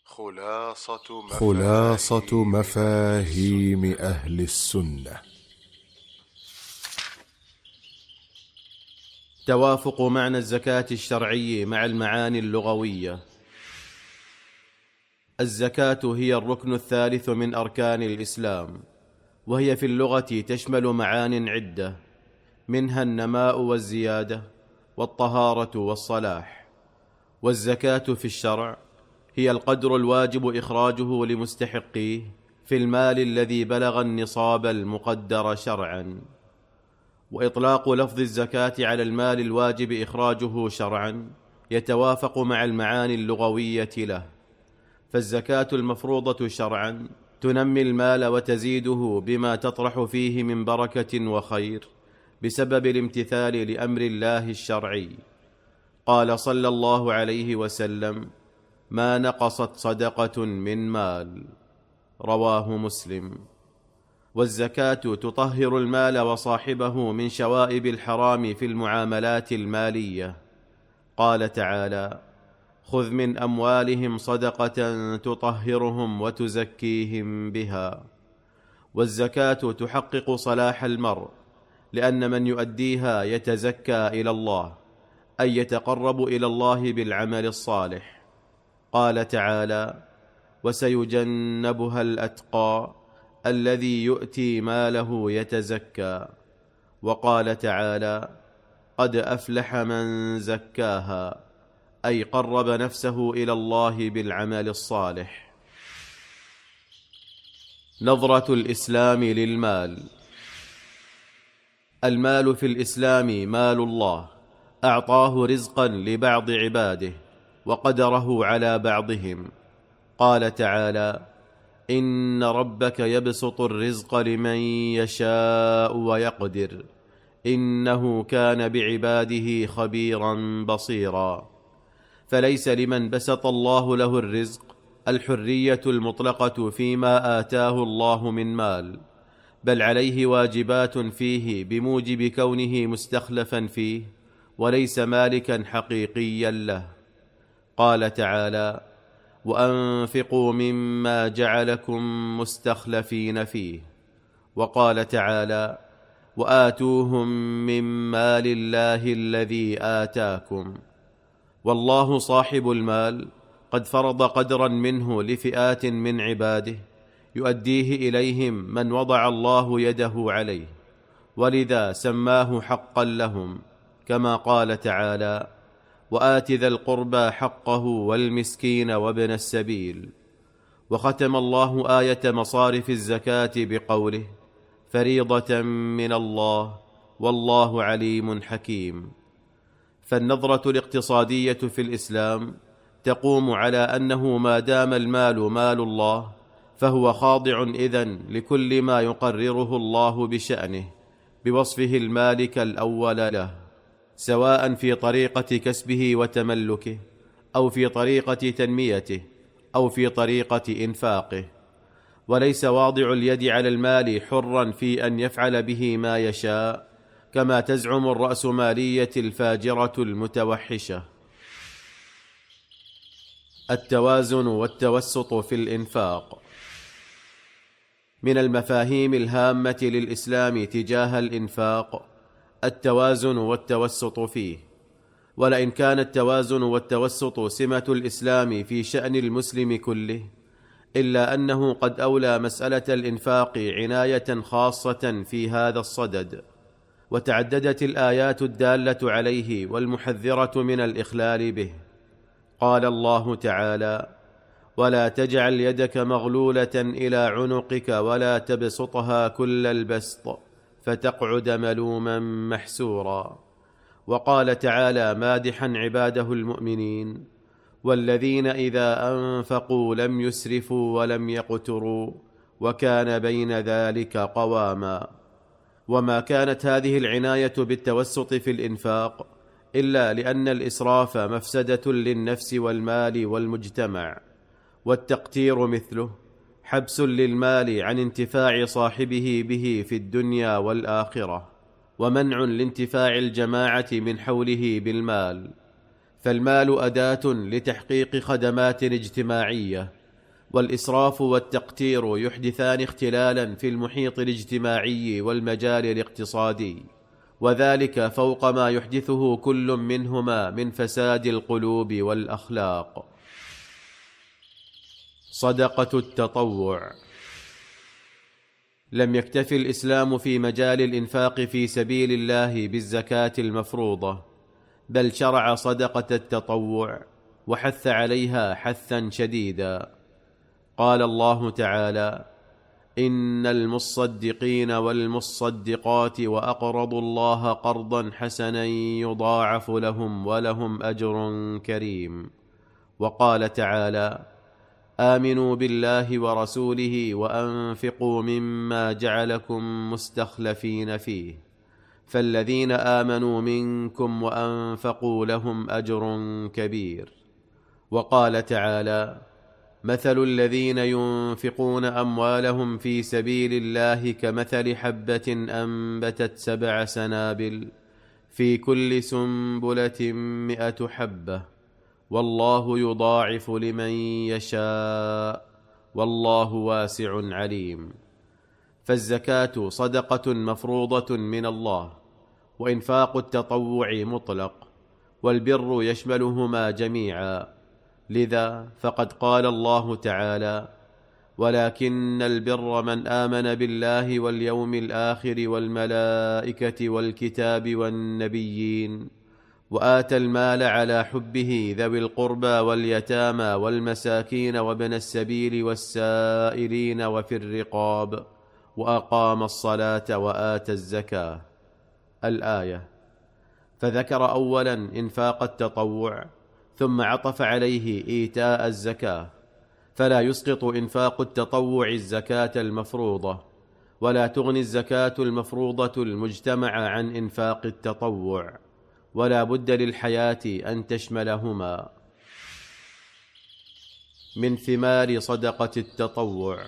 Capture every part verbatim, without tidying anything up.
خلاصة خلاصة مفاهيم أهل السنة. توافق معنى الزكاة الشرعي مع المعاني اللغوية. الزكاة هي الركن الثالث من أركان الإسلام، وهي في اللغة تشمل معان عدة، منها النماء والزيادة والطهارة والصلاح. والزكاة في الشرع هي القدر الواجب إخراجه لمستحقيه في المال الذي بلغ النصاب المقدر شرعا. وإطلاق لفظ الزكاة على المال الواجب إخراجه شرعا يتوافق مع المعاني اللغوية له، فالزكاة المفروضة شرعا تنمي المال وتزيده بما تطرح فيه من بركة وخير بسبب الامتثال لأمر الله الشرعي. قال صلى الله عليه وسلم: ما نقصت صدقة من مال، رواه مسلم. والزكاة تطهر المال وصاحبه من شوائب الحرام في المعاملات المالية. قال تعالى: خذ من أموالهم صدقة تطهرهم وتزكيهم بها. والزكاة تحقق صلاح المرء، لأن من يؤديها يتزكى إلى الله، أي يتقرب إلى الله بالعمل الصالح. قال تعالى: وسيجنبها الأتقى الذي يؤتي ماله يتزكى. وقال تعالى: قد أفلح من زكاها، أي قرب نفسه إلى الله بالعمل الصالح. نظرة الإسلام للمال. المال في الإسلام مال الله، أعطاه رزقا لبعض عباده وقدره على بعضهم. قال تعالى: إن ربك يبسط الرزق لمن يشاء ويقدر إنه كان بعباده خبيرا بصيرا. فليس لمن بسط الله له الرزق الحرية المطلقة فيما آتاه الله من مال، بل عليه واجبات فيه بموجب كونه مستخلفا فيه وليس مالكا حقيقيا له. قال تعالى: وأنفقوا مما جعلكم مستخلفين فيه. وقال تعالى: وآتوهم من مال الله الذي آتاكم. والله صاحب المال قد فرض قدرا منه لفئات من عباده يؤديه إليهم من وضع الله يده عليه، ولذا سماه حقا لهم، كما قال تعالى: وآت ذا القربى حقه والمسكين وابن السبيل. وختم الله آية مصارف الزكاة بقوله: فريضة من الله والله عليم حكيم. فالنظرة الاقتصادية في الإسلام تقوم على أنه ما دام المال مال الله فهو خاضع إذن لكل ما يقرره الله بشأنه بوصفه المالك الأول له، سواء في طريقة كسبه وتملكه، أو في طريقة تنميته، أو في طريقة إنفاقه. وليس واضع اليد على المال حرا في أن يفعل به ما يشاء، كما تزعم الرأسمالية الفاجرة المتوحشة. التوازن والتوسط في الإنفاق. من المفاهيم الهامة للإسلام تجاه الإنفاق التوازن والتوسط فيه. ولئن كان التوازن والتوسط سمة الإسلام في شأن المسلم كله، إلا أنه قد أولى مسألة الإنفاق عناية خاصة في هذا الصدد، وتعددت الآيات الدالة عليه والمحذرة من الإخلال به. قال الله تعالى: ولا تجعل يدك مغلولة إلى عنقك ولا تبسطها كل البسط فتقعد ملوما محسورا. وقال تعالى مادحا عباده المؤمنين: والذين إذا أنفقوا لم يسرفوا ولم يقتروا وكان بين ذلك قواما. وما كانت هذه العناية بالتوسط في الإنفاق إلا لأن الإسراف مفسدة للنفس والمال والمجتمع، والتقتير مثله حبس للمال عن انتفاع صاحبه به في الدنيا والآخرة، ومنع لانتفاع الجماعة من حوله بالمال. فالمال أداة لتحقيق خدمات اجتماعية والإسراف والتقتير يحدثان اختلالا في المحيط الاجتماعي والمجال الاقتصادي، وذلك فوق ما يحدثه كل منهما من فساد القلوب والأخلاق. صدقة التطوع. لم يكتف الإسلام في مجال الإنفاق في سبيل الله بالزكاة المفروضة، بل شرع صدقة التطوع وحث عليها حثا شديدا. قال الله تعالى: إن المصدقين والمصدقات وأقرضوا الله قرضا حسنا يضاعف لهم ولهم أجر كريم. وقال تعالى: آمنوا بالله ورسوله وأنفقوا مما جعلكم مستخلفين فيه، فالذين آمنوا منكم وأنفقوا لهم أجر كبير. وقال تعالى: مثل الذين ينفقون أموالهم في سبيل الله كمثل حبة أنبتت سبع سنابل في كل سنبلة مئة حبة والله يضاعف لمن يشاء والله واسع عليم. فالزكاة صدقة مفروضة من الله، وإنفاق التطوع مطلق، والبر يشملهما جميعا. لذا فقد قال الله تعالى: ولكن البر من آمن بالله واليوم الآخر والملائكة والكتاب والنبيين وآتى المال على حبه ذوي القربى واليتامى والمساكين وابن السبيل والسائلين وفي الرقاب وأقام الصلاة وآتى الزكاة. الآية. فذكر أولا إنفاق التطوع، ثم عطف عليه إيتاء الزكاة، فلا يسقط إنفاق التطوع الزكاة المفروضة، ولا تغني الزكاة المفروضة المجتمع عن إنفاق التطوع، ولا بد للحياة أن تشملهما. من ثمار صدقة التطوع.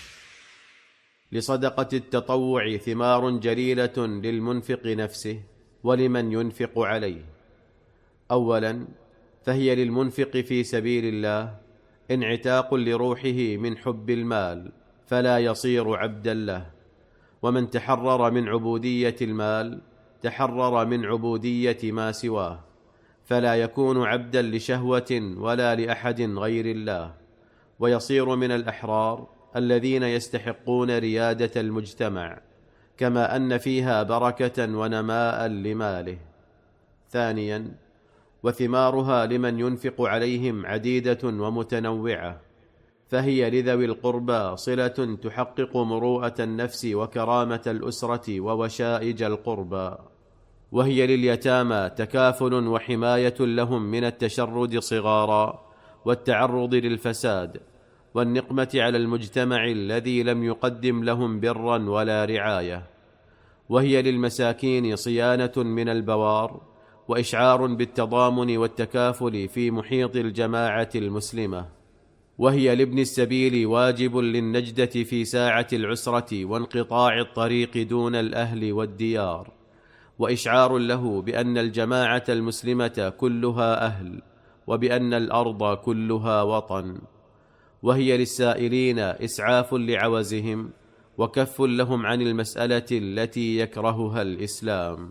لصدقة التطوع ثمار جليلة للمنفق نفسه ولمن ينفق عليه. أولا، فهي للمنفق في سبيل الله انعتاق لروحه من حب المال، فلا يصير عبدا له. ومن تحرر من عبودية المال تحرر من عبودية ما سواه، فلا يكون عبدا لشهوة ولا لأحد غير الله، ويصير من الأحرار الذين يستحقون ريادة المجتمع، كما أن فيها بركة ونماء لماله. ثانيا، وثمارها لمن ينفق عليهم عديدة ومتنوعة، فهي لذوي القربى صلة تحقق مروءة النفس وكرامة الأسرة ووشائج القربى، وهي لليتامى تكافل وحماية لهم من التشرد صغارا والتعرض للفساد والنقمة على المجتمع الذي لم يقدم لهم برا ولا رعاية، وهي للمساكين صيانة من البوار وإشعار بالتضامن والتكافل في محيط الجماعة المسلمة، وهي لابن السبيل واجب للنجدة في ساعة العسرة وانقطاع الطريق دون الأهل والديار، وإشعار له بأن الجماعة المسلمة كلها أهل، وبأن الأرض كلها وطن، وهي للسائلين إسعاف لعوزهم وكف لهم عن المسألة التي يكرهها الإسلام.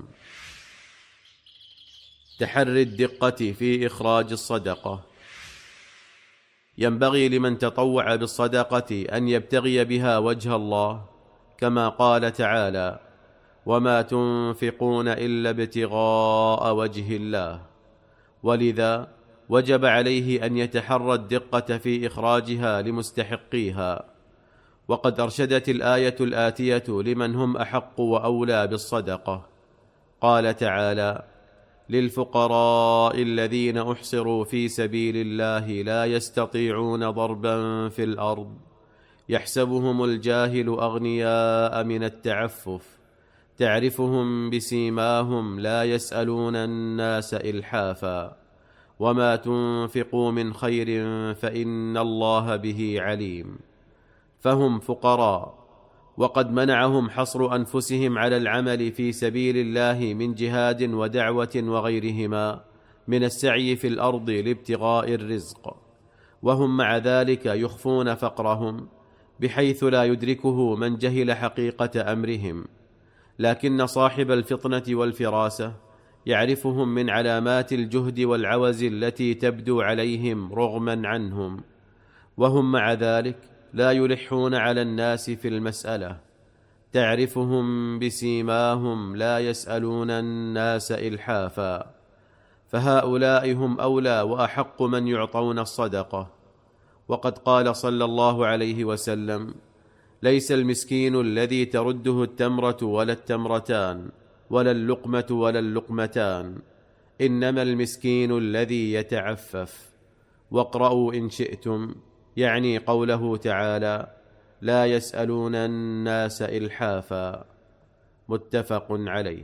تحري الدقة في إخراج الصدقة. ينبغي لمن تطوع بالصدقة أن يبتغي بها وجه الله، كما قال تعالى: وما تنفقون إلا ابتغاء وجه الله. ولذا وجب عليه أن يتحرى الدقة في إخراجها لمستحقيها. وقد أرشدت الآية الآتية لمن هم أحق وأولى بالصدقة. قال تعالى: للفقراء الذين أحصروا في سبيل الله لا يستطيعون ضربا في الأرض يحسبهم الجاهل أغنياء من التعفف تعرفهم بسيماهم لا يسألون الناس إلحافا وما تنفقوا من خير فإن الله به عليم. فهم فقراء، وقد منعهم حصر أنفسهم على العمل في سبيل الله من جهاد ودعوة وغيرهما من السعي في الأرض لابتغاء الرزق، وهم مع ذلك يخفون فقرهم بحيث لا يدركه من جهل حقيقة أمرهم، لكن صاحب الفطنة والفراسة يعرفهم من علامات الجهد والعوز التي تبدو عليهم رغما عنهم، وهم مع ذلك لا يلحون على الناس في المسألة، تعرفهم بسيماهم لا يسألون الناس إلحافا، فهؤلاء هم أولى وأحق من يعطون الصدقة. وقد قال صلى الله عليه وسلم: ليس المسكين الذي ترده التمرة ولا التمرتان ولا اللقمة ولا اللقمتان، إنما المسكين الذي يتعفف. واقرأوا إن شئتم، يعني قوله تعالى: لا يسألون الناس إلحافا. متفق عليه.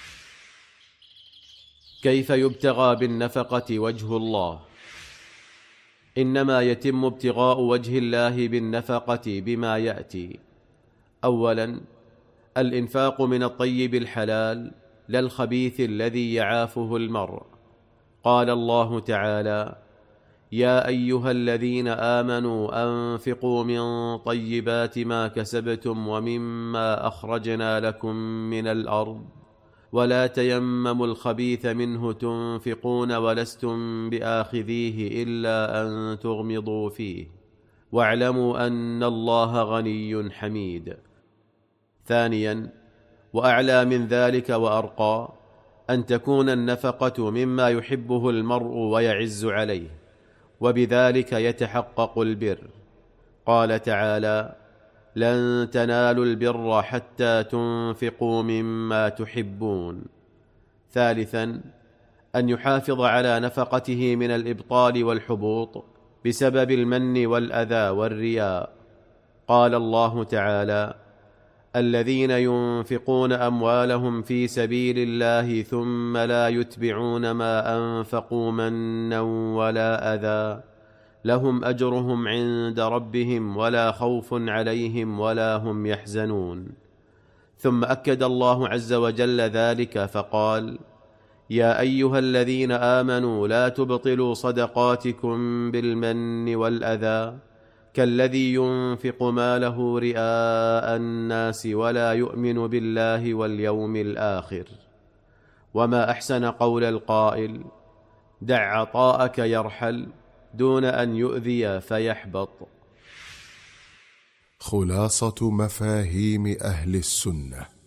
كيف يبتغى بالنفقة وجه الله؟ إنما يتم ابتغاء وجه الله بالنفقة بما يأتي: أولا، الإنفاق من الطيب الحلال لا الخبيث الذي يعافه المرء. قال الله تعالى: يا أيها الذين آمنوا أنفقوا من طيبات ما كسبتم ومما أخرجنا لكم من الأرض ولا تيمموا الخبيث منه تنفقون ولستم بآخذيه إلا أن تغمضوا فيه واعلموا أن الله غني حميد. ثانيا، وأعلى من ذلك وأرقى، أن تكون النفقة مما يحبه المرء ويعز عليه، وبذلك يتحقق البر. قال تعالى: لن تنالوا البر حتى تنفقوا مما تحبون. ثالثا، أن يحافظ على نفقته من الإبطال والحبوط بسبب المن والأذى والرياء. قال الله تعالى: الذين ينفقون أموالهم في سبيل الله ثم لا يتبعون ما أنفقوا منا ولا أذى لهم أجرهم عند ربهم ولا خوف عليهم ولا هم يحزنون. ثم أكد الله عز وجل ذلك فقال: يا أيها الذين آمنوا لا تبطلوا صدقاتكم بالمن والأذى كالذي ينفق ماله رئاء الناس ولا يؤمن بالله واليوم الآخر. وما أحسن قول القائل: دع عطاءك يرحل دون أن يؤذي فيحبط. خلاصة مفاهيم أهل السنة.